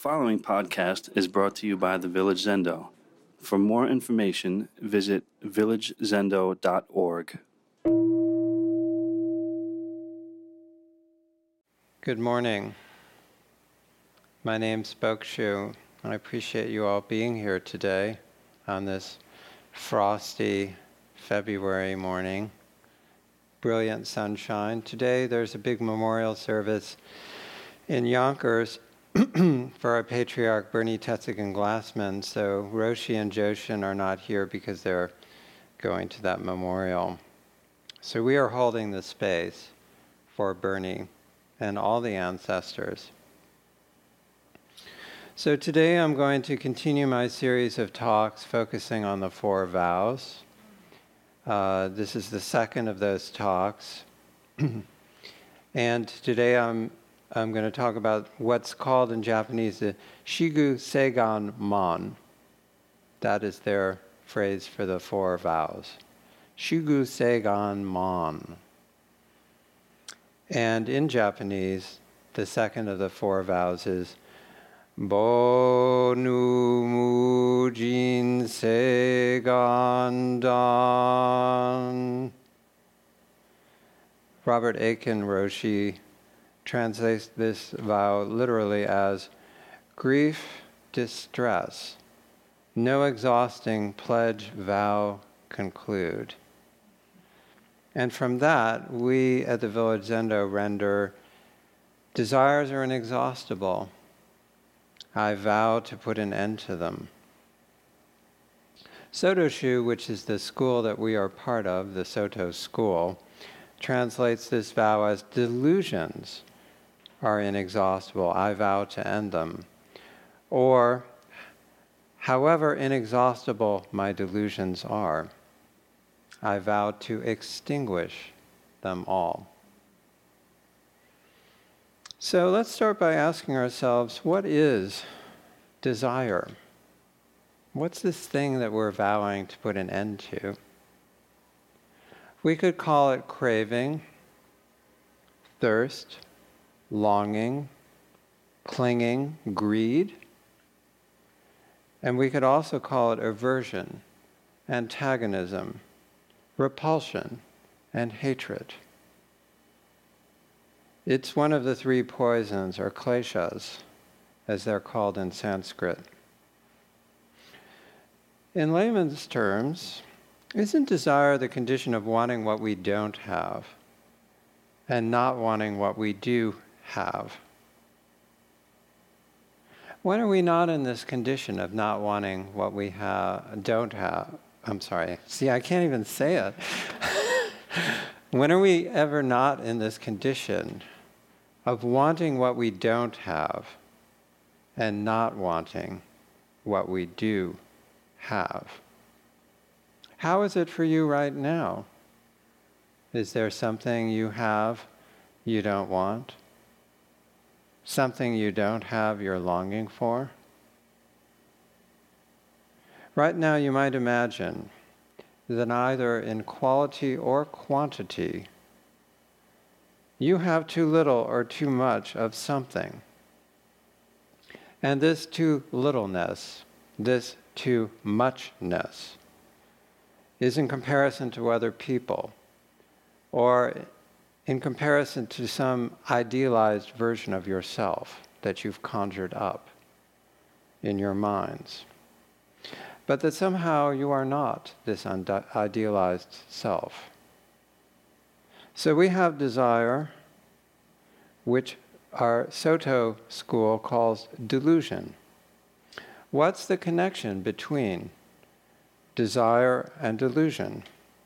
following podcast is brought to you by the Village Zendo. For more information, visit villagezendo.org. Good morning. My name's Bokshu, and I appreciate you all being here today on this frosty February morning. Brilliant sunshine. Today there's a big memorial service in Yonkers for our patriarch Bernie Tetzigan Glassman, so Roshi and Joshin are not here because they're going to that memorial. So we are holding the space for Bernie and all the ancestors. So today I'm going to continue my series of talks focusing on the four vows. This is the second of those talks. And today I'm going to talk about what's called in Japanese the Shigu Seigan Mon. That is their phrase for the four vows. Shigu Seigan Mon. And in Japanese, the second of the four vows is Bonu Mujin Seigan Dan. Robert Aiken Roshi translates this vow literally as grief, distress, no exhausting pledge, vow, conclude. And from that, we at the Village Zendo render, desires are inexhaustible. I vow to put an end to them. Sotoshu, which is the school that we are part of, the Soto school, translates this vow as delusions are inexhaustible. I vow to end them. Or, however inexhaustible my delusions are, I vow to extinguish them all. So let's start by asking ourselves, what is desire? What's this thing that we're vowing to put an end to? We could call it craving, thirst, longing, clinging, greed. And we could also call it aversion, antagonism, repulsion, and hatred. It's one of the three poisons, or kleshas, as they're called in Sanskrit. In layman's terms, isn't desire the condition of wanting what we don't have and not wanting what we do have? When are we not in this condition of not wanting what we don't have? I'm sorry. See, I can't even say it. When are we ever not in this condition of wanting what we don't have and not wanting what we do have? How is it for you right now? Is there something you have you don't want? Something you don't have you're longing for? Right now you might imagine that either in quality or quantity, you have too little or too much of something. And this too littleness, this too muchness, is in comparison to other people, or in comparison to some idealized version of yourself that you've conjured up in your minds. But that somehow you are not this idealized self. So we have desire, which our Soto school calls delusion. What's the connection between desire and delusion?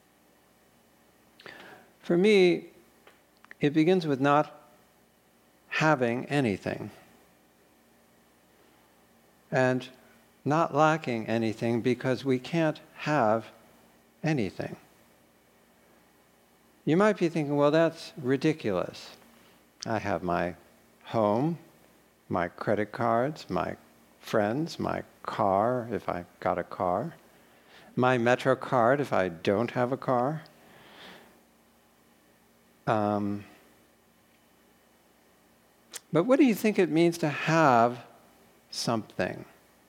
For me, it begins with not having anything and not lacking anything because we can't have anything. You might be thinking, well, that's ridiculous. I have my home, my credit cards, my friends, my car, if I got a car, my Metro card if I don't have a car. But what do you think it means to have something.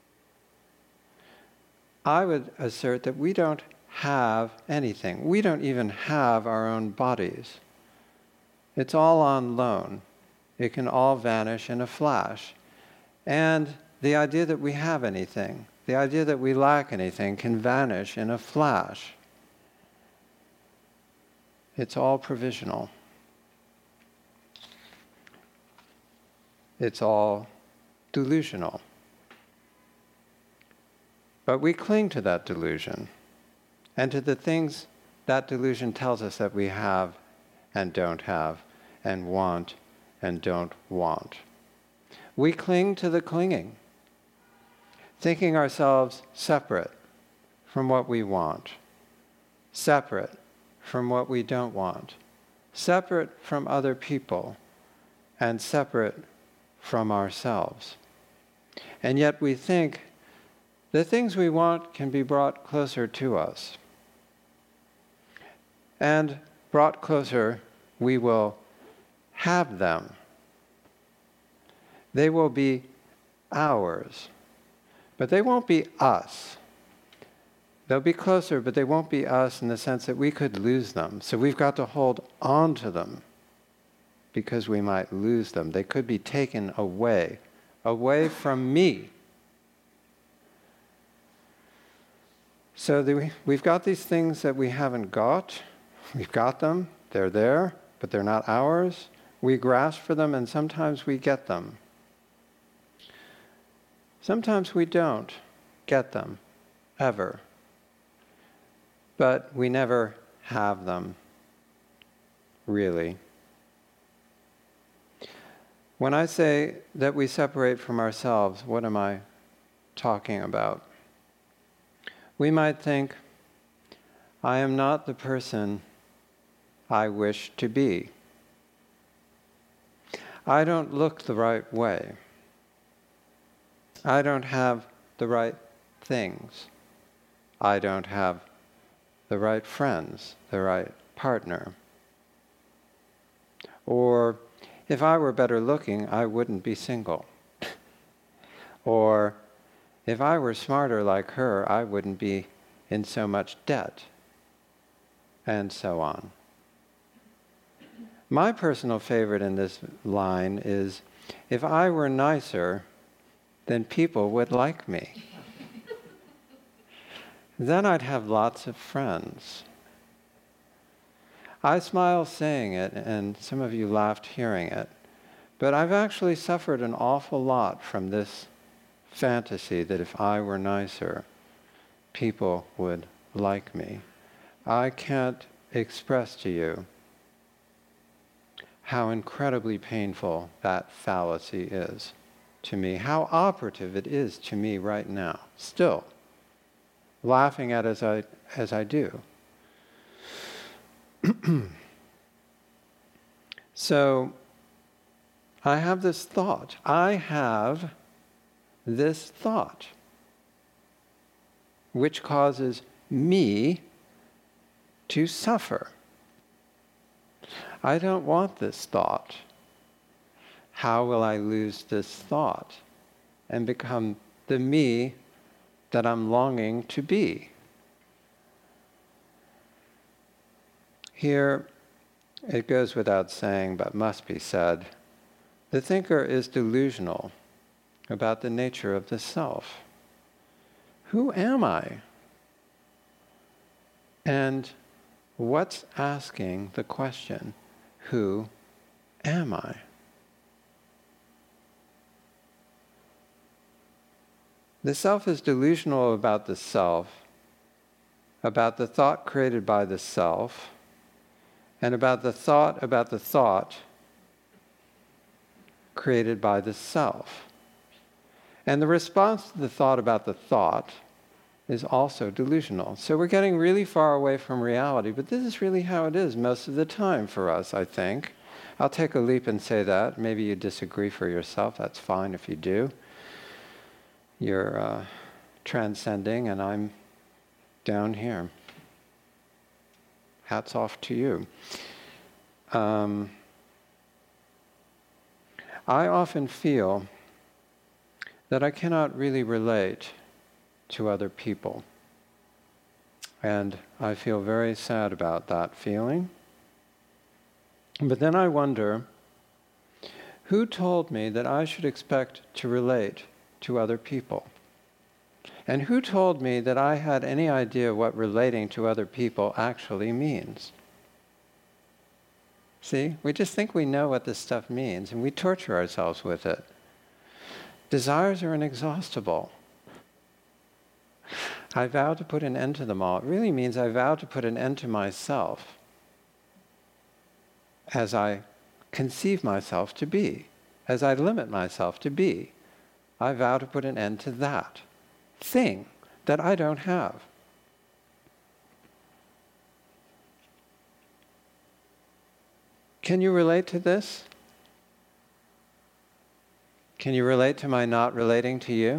I would assert that we don't have anything. We don't even have our own bodies. It's all on loan. It can all vanish in a flash. And the idea that we have anything, the idea that we lack anything, can vanish in a flash. It's all provisional. It's all delusional. But we cling to that delusion and to the things that delusion tells us that we have and don't have, and want and don't want. We cling to the clinging, thinking ourselves separate from what we want, separate from what we don't want, separate from other people, and separate from ourselves. And yet we think the things we want can be brought closer to us. And brought closer, we will have them. They will be ours, but they won't be us. They'll be closer, but they won't be us in the sense that we could lose them. So we've got to hold on to them because we might lose them. They could be taken away from me. So we've got these things that we haven't got. We've got them. They're there, but they're not ours. We grasp for them, and sometimes we get them. Sometimes we don't get them, ever. But we never have them, really. When I say that we separate from ourselves, what am I talking about? We might think, I am not the person I wish to be. I don't look the right way. I don't have the right things. I don't have the right friends, the right partner. Or, if I were better looking, I wouldn't be single. Or, if I were smarter like her, I wouldn't be in so much debt. And so on. My personal favorite in this line is, if I were nicer, then people would like me. Then I'd have lots of friends. I smile saying it, and some of you laughed hearing it, but I've actually suffered an awful lot from this fantasy that if I were nicer, people would like me. I can't express to you how incredibly painful that fallacy is to me, how operative it is to me right now, still, laughing at it as I do. So, I have this thought. I have this thought, which causes me to suffer. I don't want this thought. How will I lose this thought and become the me that I'm longing to be? Here, it goes without saying, but must be said, the thinker is delusional about the nature of the self. Who am I? And what's asking the question, who am I? The self is delusional about the self, about the thought created by the self, and about the thought created by the self. And the response to the thought about the thought is also delusional. So we're getting really far away from reality, but this is really how it is most of the time for us, I think. I'll take a leap and say that. Maybe you disagree for yourself. That's fine if you do. You're transcending, and I'm down here. Hats off to you. I often feel that I cannot really relate to other people. And I feel very sad about that feeling. But then I wonder, who told me that I should expect to relate to other people? And who told me that I had any idea what relating to other people actually means? See, we just think we know what this stuff means, and we torture ourselves with it. Desires are inexhaustible. I vow to put an end to them all. It really means I vow to put an end to myself as I conceive myself to be, as I limit myself to be. I vow to put an end to that thing that I don't have. Can you relate to this? Can you relate to my not relating to you?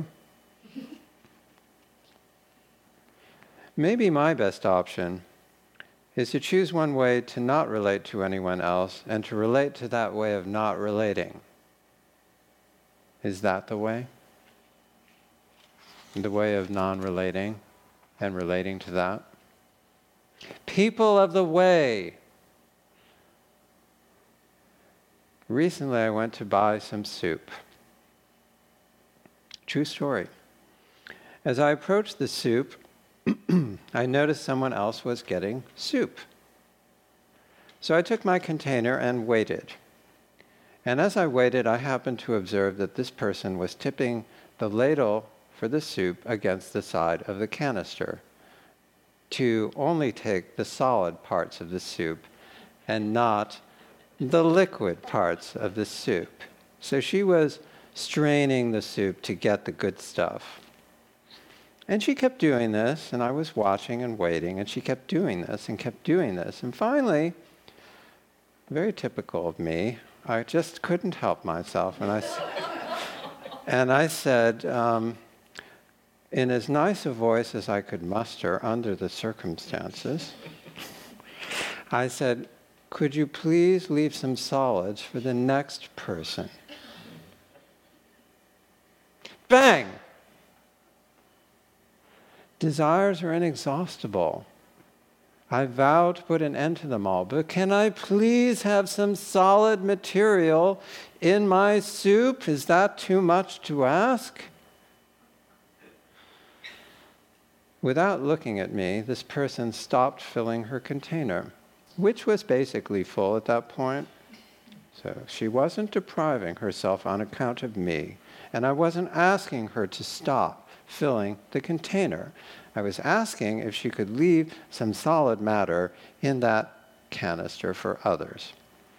Maybe my best option is to choose one way to not relate to anyone else and to relate to that way of not relating. Is that the way? The way of non-relating and relating to that? People of the way. Recently I went to buy some soup. True story. As I approached the soup, I noticed someone else was getting soup. So I took my container and waited. And as I waited, I happened to observe that this person was tipping the ladle for the soup against the side of the canister to only take the solid parts of the soup and not the liquid parts of the soup. So she was straining the soup to get the good stuff. And she kept doing this, and I was watching and waiting, and she kept doing this and kept doing this. And finally, very typical of me, I just couldn't help myself. And I said, in as nice a voice as I could muster under the circumstances, I said, "Could you please leave some solids for the next person?" Bang! Desires are inexhaustible. I vow to put an end to them all, but can I please have some solid material in my soup? Is that too much to ask? Without looking at me, this person stopped filling her container, which was basically full at that point. So she wasn't depriving herself on account of me, and I wasn't asking her to stop filling the container. I was asking if she could leave some solid matter in that canister for others.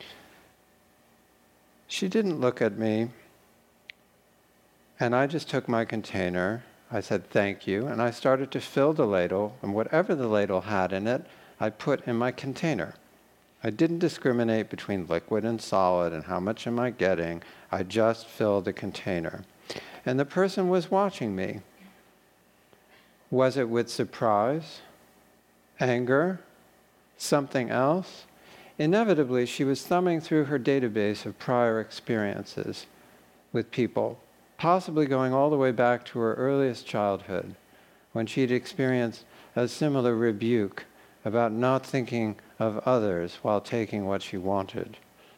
She didn't look at me, and I just took my container. I said, "Thank you," and I started to fill the ladle, and whatever the ladle had in it, I put in my container. I didn't discriminate between liquid and solid and how much am I getting. I just filled the container. And the person was watching me. Was it with surprise, anger, something else? Inevitably, she was thumbing through her database of prior experiences with people, possibly going all the way back to her earliest childhood, when she'd experienced a similar rebuke about not thinking of others while taking what she wanted.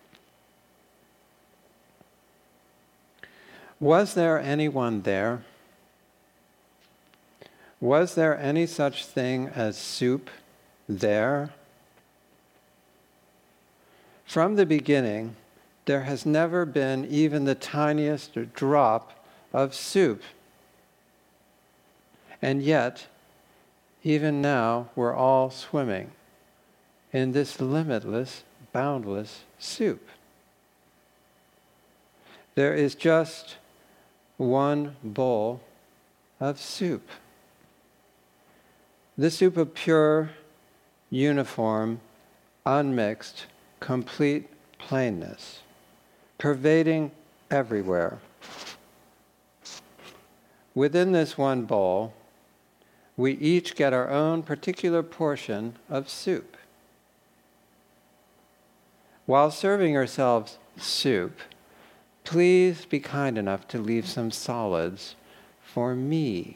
Was there anyone there? Was there any such thing as soup there? From the beginning, there has never been even the tiniest drop of soup. And yet, even now, we're all swimming in this limitless, boundless soup. There is just one bowl of soup. The soup of pure, uniform, unmixed, complete plainness, pervading everywhere. Within this one bowl, we each get our own particular portion of soup. While serving ourselves soup, please be kind enough to leave some solids for me.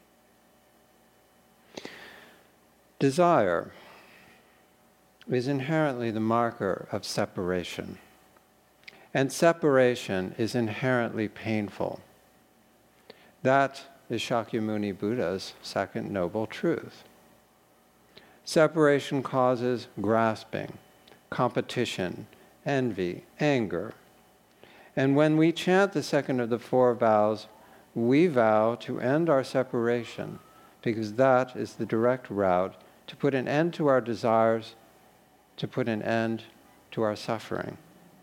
Desire is inherently the marker of separation. And separation is inherently painful. That is Shakyamuni Buddha's second noble truth. Separation causes grasping, competition, envy, anger. And when we chant the second of the four vows, we vow to end our separation, because that is the direct route to put an end to our desires, to put an end to our suffering.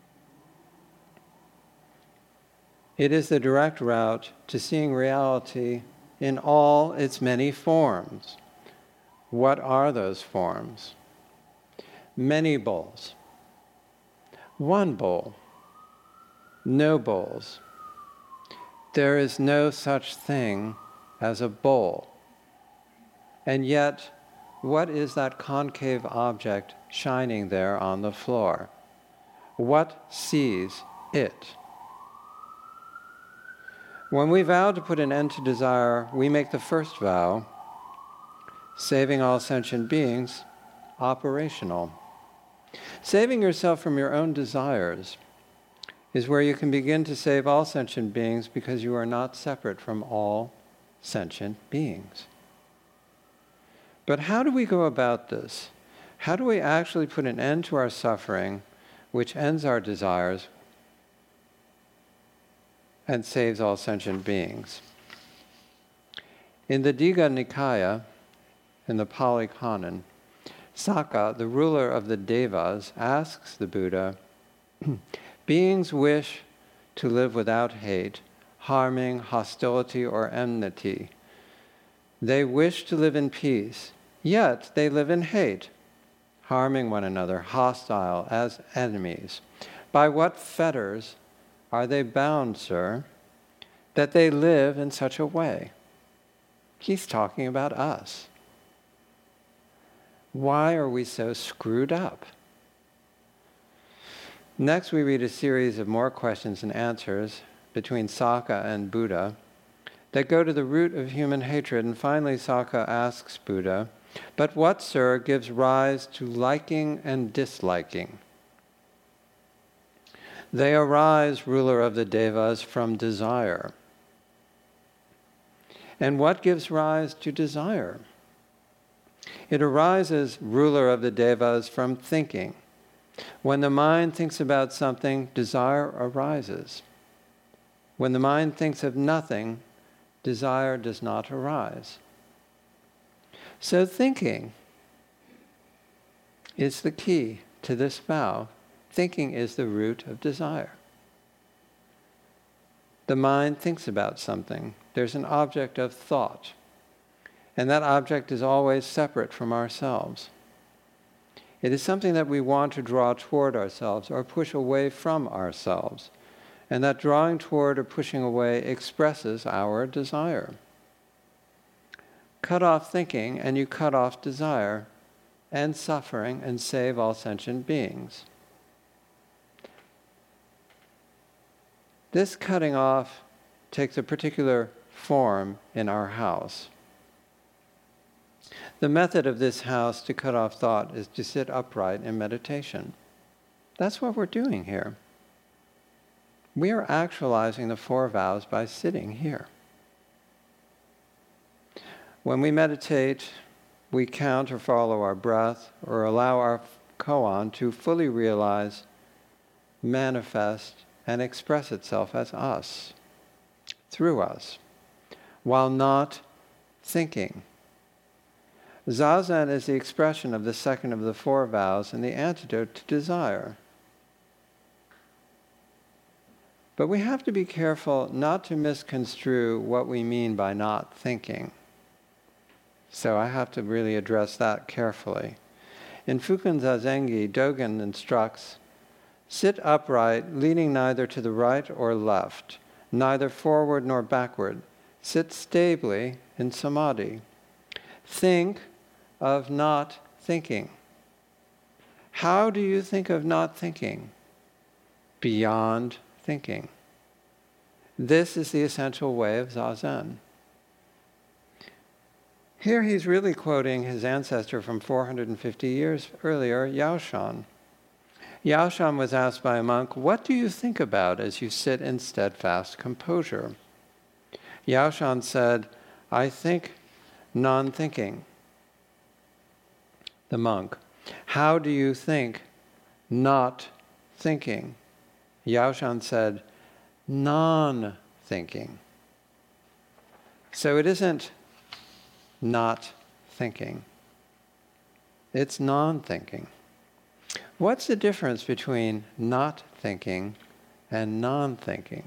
It is the direct route to seeing reality in all its many forms. What are those forms? Many bowls. One bowl. No bowls. There is no such thing as a bowl. And yet, what is that concave object shining there on the floor? What sees it? When we vow to put an end to desire, we make the first vow, saving all sentient beings, operational. Saving yourself from your own desires is where you can begin to save all sentient beings, because you are not separate from all sentient beings. But how do we go about this? How do we actually put an end to our suffering, which ends our desires and saves all sentient beings? In the Digha Nikaya, in the Pali Canon, Sakka, the ruler of the Devas, asks the Buddha, beings wish to live without hate, harming, hostility, or enmity. They wish to live in peace, yet they live in hate, harming one another, hostile as enemies. By what fetters are they bound, sir, that they live in such a way? He's talking about us. Why are we so screwed up? Next, we read a series of more questions and answers between Sakka and Buddha that go to the root of human hatred. And finally, Sakka asks Buddha, but what, sir, gives rise to liking and disliking? They arise, ruler of the Devas, from desire. And what gives rise to desire? It arises, ruler of the Devas, from thinking. When the mind thinks about something, desire arises. When the mind thinks of nothing, desire does not arise. So thinking is the key to this vow. Thinking is the root of desire. The mind thinks about something. There's an object of thought. And that object is always separate from ourselves. It is something that we want to draw toward ourselves or push away from ourselves. And that drawing toward or pushing away expresses our desire. Cut off thinking and you cut off desire and suffering and save all sentient beings. This cutting off takes a particular form in our house. The method of this house to cut off thought is to sit upright in meditation. That's what we're doing here. We are actualizing the four vows by sitting here. When we meditate, we count or follow our breath or allow our koan to fully realize, manifest, and express itself as us, through us, while not thinking. Zazen is the expression of the second of the four vows and the antidote to desire. But we have to be careful not to misconstrue what we mean by not thinking. So I have to really address that carefully. In Fukan Zazengi, Dogen instructs, sit upright, leaning neither to the right or left, neither forward nor backward. Sit stably in samadhi. Think of not thinking. How do you think of not thinking? Beyond thinking. This is the essential way of Zazen. Here he's really quoting his ancestor from 450 years earlier, Yaoshan. Yaoshan was asked by a monk, "What do you think about as you sit in steadfast composure?" Yaoshan said, "I think non-thinking." The monk, "How do you think not thinking?" Yaoshan said, "Non-thinking." So it isn't not thinking. It's non-thinking. What's the difference between not thinking and non-thinking?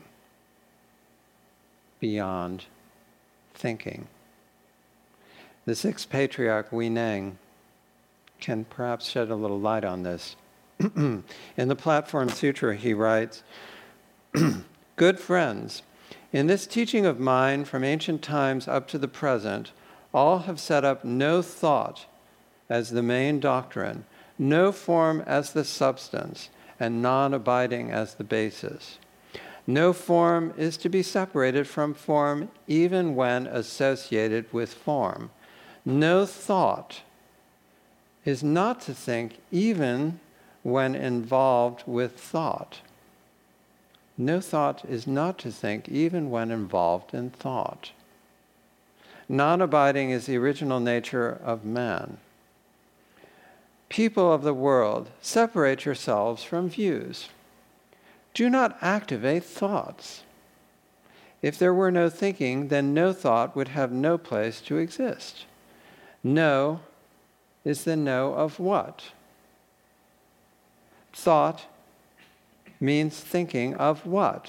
Beyond thinking. The sixth patriarch, Hui Neng, can perhaps shed a little light on this. In the Platform Sutra, he writes, "Good friends, in this teaching of mine from ancient times up to the present, all have set up no thought as the main doctrine, no form as the substance, and non-abiding as the basis. No form is to be separated from form even when associated with form. No thought is not to think even when involved with thought. No thought is not to think even when involved in thought. Non-abiding is the original nature of man. People of the world, separate yourselves from views. Do not activate thoughts. If there were no thinking, then no thought would have no place to exist. No is the no of what? Thought means thinking of what?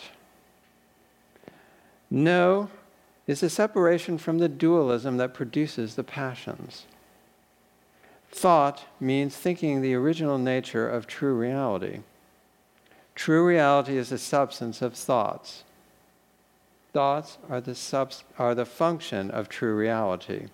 No is a separation from the dualism that produces the passions. Thought means thinking the original nature of true reality. True reality is the substance of thoughts. Thoughts are the function of true reality.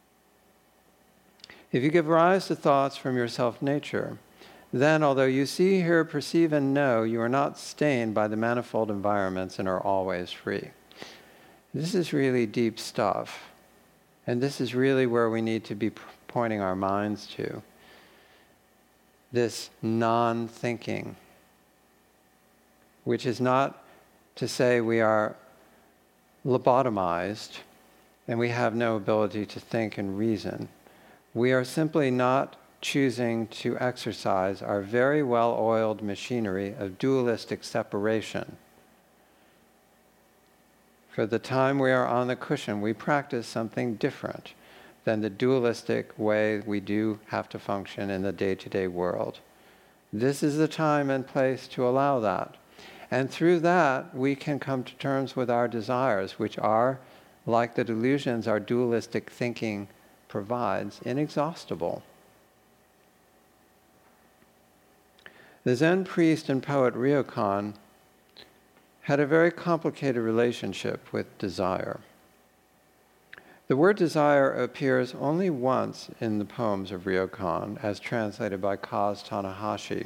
If you give rise to thoughts from your self-nature, then although you see, hear, perceive, and know, you are not stained by the manifold environments and are always free. This is really deep stuff. And this is really where we need to be pointing our minds to. This non-thinking, which is not to say we are lobotomized and we have no ability to think and reason. We are simply not choosing to exercise our very well-oiled machinery of dualistic separation. For the time we are on the cushion, we practice something different than the dualistic way we do have to function in the day-to-day world. This is the time and place to allow that. And through that, we can come to terms with our desires, which are, like the delusions our dualistic thinking provides, inexhaustible. The Zen priest and poet Ryokan had a very complicated relationship with desire. The word desire appears only once in the poems of Ryokan, as translated by Kaz Tanahashi.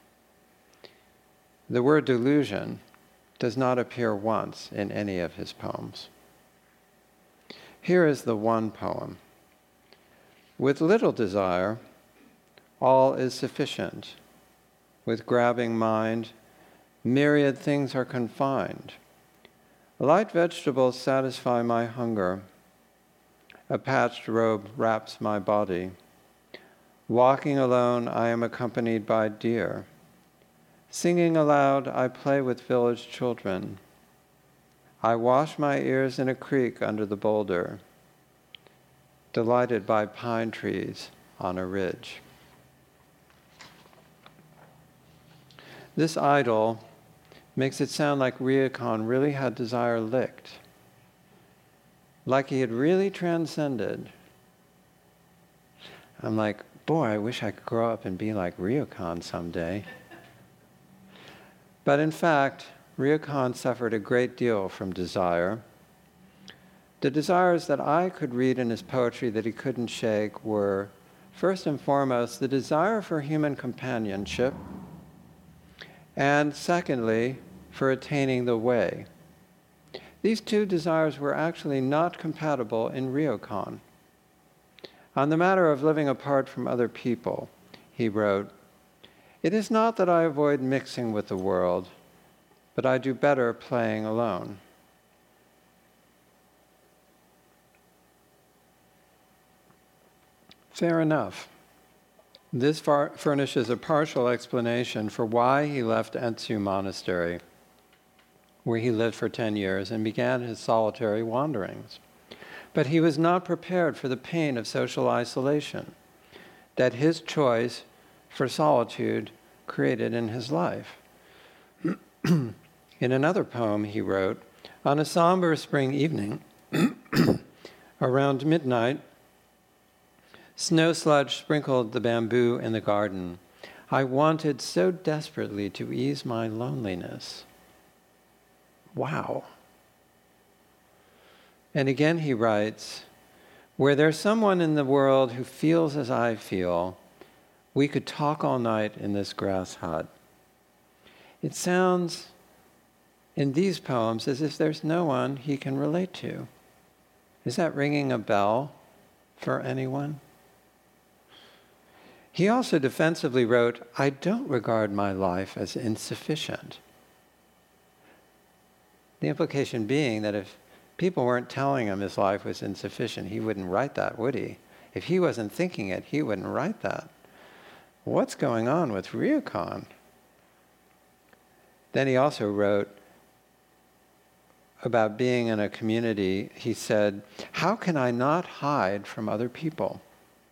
The word delusion does not appear once in any of his poems. Here is the one poem. With little desire, all is sufficient. With grabbing mind, myriad things are confined. Light vegetables satisfy my hunger. A patched robe wraps my body. Walking alone, I am accompanied by deer. Singing aloud, I play with village children. I wash my ears in a creek under the boulder, delighted by pine trees on a ridge. This idyll makes it sound like Ryokan really had desire licked, like he had really transcended. I'm like, boy, I wish I could grow up and be like Ryokan someday. But in fact, Ryokan suffered a great deal from desire. The desires that I could read in his poetry that he couldn't shake were, first and foremost, the desire for human companionship, and secondly, for attaining the way. These two desires were actually not compatible in Ryokan. On the matter of living apart from other people, he wrote, "It is not that I avoid mixing with the world, but I do better playing alone." Fair enough. This furnishes a partial explanation for why he left Entsu Monastery, where he lived for 10 years and began his solitary wanderings. But he was not prepared for the pain of social isolation that his choice for solitude created in his life. In another poem he wrote, "On a somber spring evening, around midnight, snow sludge sprinkled the bamboo in the garden. I wanted so desperately to ease my loneliness." Wow. And again he writes, "Where there's someone in the world who feels as I feel, we could talk all night in this grass hut." It sounds in these poems as if there's no one he can relate to. Is that ringing a bell for anyone? He also defensively wrote, "I don't regard my life as insufficient." The implication being that if people weren't telling him his life was insufficient, he wouldn't write that, would he? If he wasn't thinking it, he wouldn't write that. What's going on with Ryokan? Then he also wrote about being in a community. He said, "How can I not hide from other people?"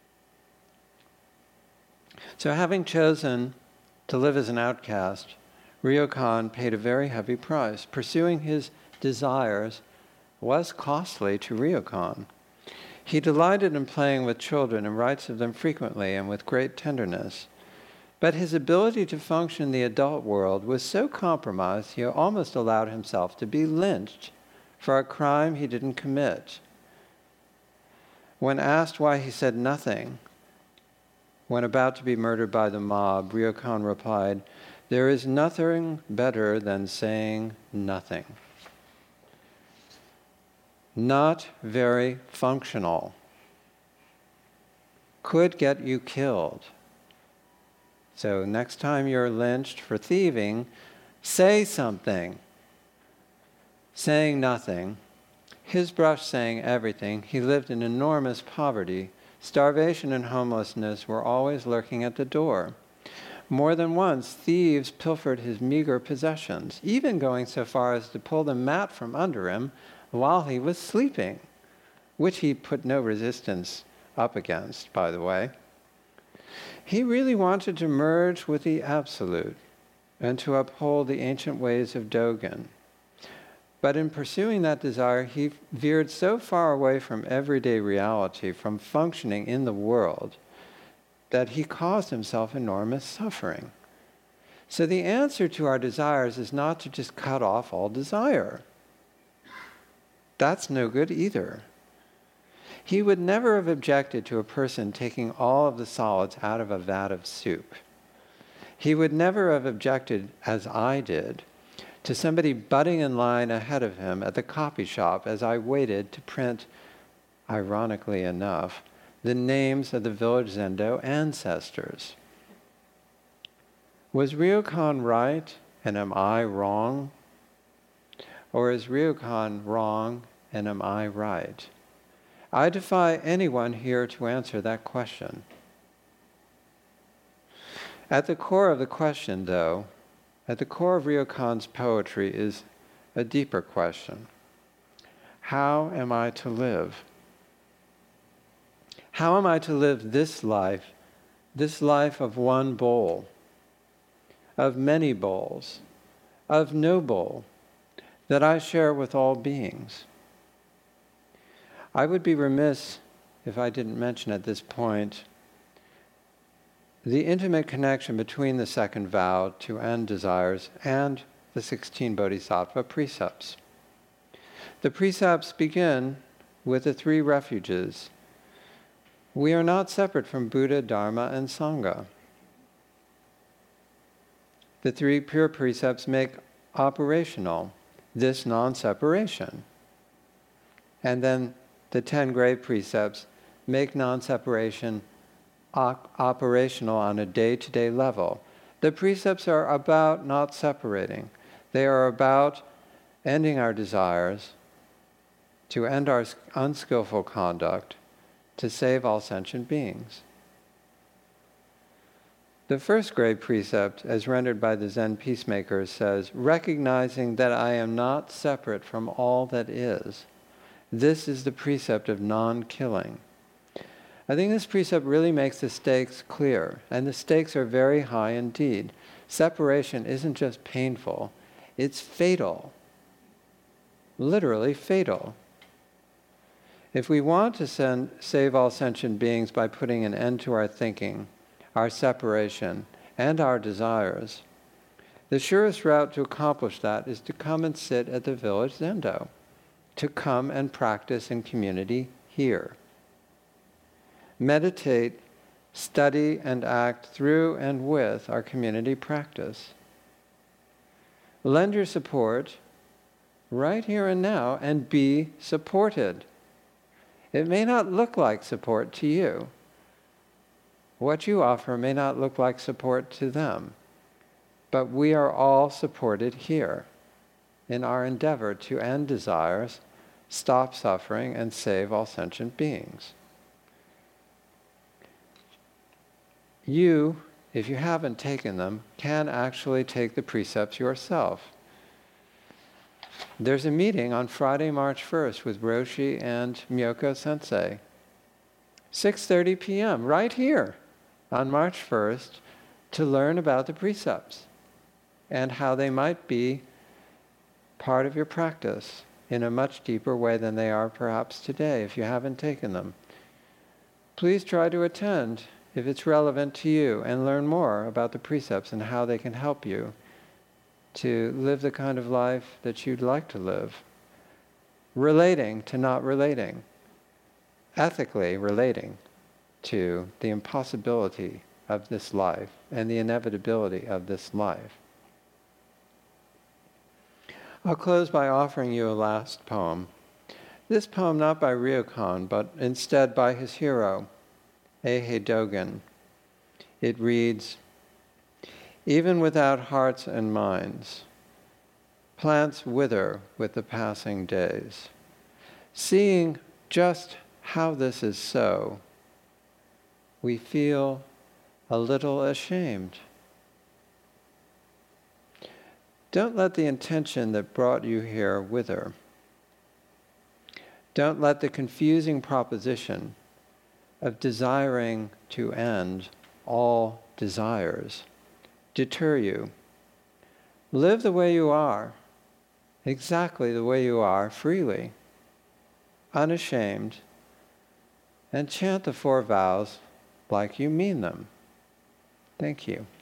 So having chosen to live as an outcast, Ryokan paid a very heavy price. Pursuing his desires was costly to Ryokan. He delighted in playing with children and writes of them frequently and with great tenderness. But his ability to function in the adult world was so compromised, he almost allowed himself to be lynched for a crime he didn't commit. When asked why he said nothing, when about to be murdered by the mob, Ryokan replied, "There is nothing better than saying nothing." Not very functional. Could get you killed. So next time you're lynched for thieving, say something. Saying nothing. His brush saying everything. He lived in enormous poverty. Starvation and homelessness were always lurking at the door. More than once, thieves pilfered his meager possessions, even going so far as to pull the mat from under him while he was sleeping, which he put no resistance up against, by the way. He really wanted to merge with the Absolute and to uphold the ancient ways of Dogen. But in pursuing that desire, he veered so far away from everyday reality, from functioning in the world, that he caused himself enormous suffering. So the answer to our desires is not to just cut off all desire. That's no good either. He would never have objected to a person taking all of the solids out of a vat of soup. He would never have objected, as I did, to somebody butting in line ahead of him at the copy shop as I waited to print, ironically enough, the names of the village Zendo ancestors. Was Ryokan right, and am I wrong? Or is Ryokan wrong, and am I right? I defy anyone here to answer that question. At the core of the question, though, at the core of Ryokan's poetry is a deeper question. How am I to live? How am I to live this life of one bowl, of many bowls, of no bowl, that I share with all beings? I would be remiss if I didn't mention at this point the intimate connection between the second vow to end desires and the 16 Bodhisattva precepts. The precepts begin with the 3 refuges. We are not separate from Buddha, Dharma, and Sangha. The 3 pure precepts make operational this non-separation. And then the 10 grave precepts make non-separation operational on a day-to-day level. The precepts are about not separating. They are about ending our desires, to end our unskillful conduct, to save all sentient beings. The first great precept, as rendered by the Zen peacemakers, says, recognizing that I am not separate from all that is. This is the precept of non-killing. I think this precept really makes the stakes clear, and the stakes are very high indeed. Separation isn't just painful, it's fatal. Literally fatal. If we want to save all sentient beings by putting an end to our thinking, our separation, and our desires, the surest route to accomplish that is to come and sit at the village zendo, to come and practice in community here. Meditate, study, and act through and with our community practice. Lend your support right here and now and be supported. It may not look like support to you. What you offer may not look like support to them, but we are all supported here in our endeavor to end desires, stop suffering, and save all sentient beings. You, if you haven't taken them, can actually take the precepts yourself. There's a meeting on Friday, March 1st with Roshi and Myoko Sensei. 6:30 p.m. right here on March 1st to learn about the precepts and how they might be part of your practice in a much deeper way than they are perhaps today if you haven't taken them. Please try to attend if it's relevant to you and learn more about the precepts and how they can help you to live the kind of life that you'd like to live. Relating to not relating. Ethically relating to the impossibility of this life and the inevitability of this life. I'll close by offering you a last poem. This poem not by Ryokan, but instead by his hero, Eihei Dogen. It reads, even without hearts and minds, plants wither with the passing days. Seeing just how this is so, we feel a little ashamed. Don't let the intention that brought you here wither. Don't let the confusing proposition of desiring to end all desires deter you. Live the way you are, exactly the way you are, freely, unashamed, and chant the 4 vows like you mean them. Thank you.